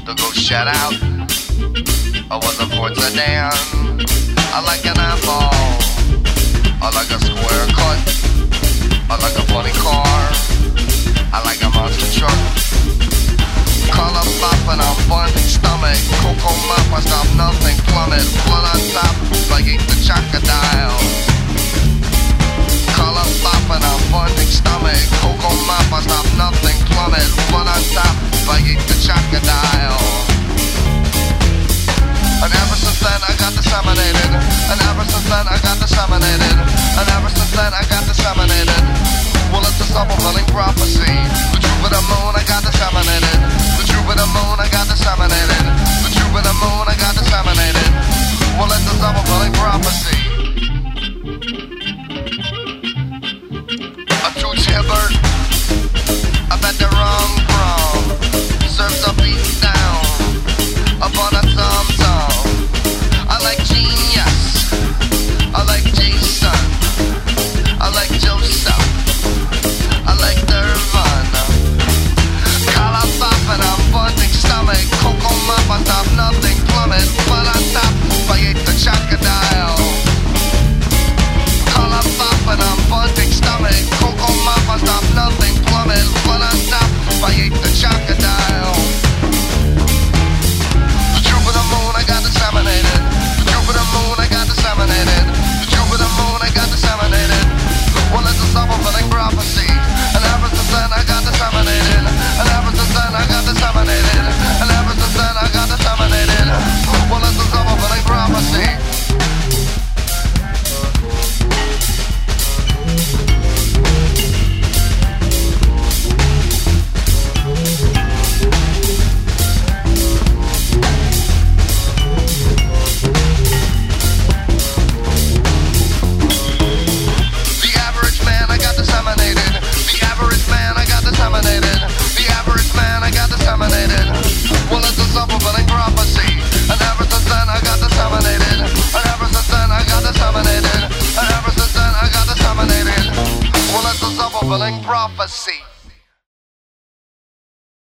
to go shut out. I wasn't for sedan. I like an apple. I like a square cut. I like a funny car. I like a monster truck. Color popping, I'm funding stomach. Cocoa mop, I stop nothing. Plummet, blood on top. Like eat the crocodile. Color popping, I'm funding stomach. Cocoa mop, I stop nothing. Plummet, blood on top. Like eat the crocodile. And ever since then I got disseminated. And ever since then I got disseminated. And ever since then I got disseminated. Well, it's a self-fulfilling prophecy. The truth of the moon I got disseminated. The truth of the moon I got disseminated. The truth of the moon I got disseminated. Well, it's a self-fulfilling prophecy. A true Hibbert. I bet the wrong prom serves a beat down upon a tom-tom. I like Genius. I like Jason. I like Joseph. I like Durvan. Collar poppin', I'm funding stomach. Cocoa mop, I stop nothing. Plummet, but on top, I ate the crocodile. Collar poppin', I'm funding stomach. Cocoa mop, I stop nothing. Plummet, but on top, I ate the crocodile. The truth of the moon, I got disseminated. The truth of the moon, I got disseminated. The truth of the moon, I got disseminated. Well, it's a self-fulfilling prophecy. And ever since then I got disseminated. And ever since then I got disseminated. And ever since then I got disseminated. Well, it's a self-fulfilling prophecy. Well, it's a self-fulfilling prophecy. And ever since then I got disseminated. And ever since then I got disseminated. And ever since then I got disseminated. Well, it's a self-fulfilling prophecy.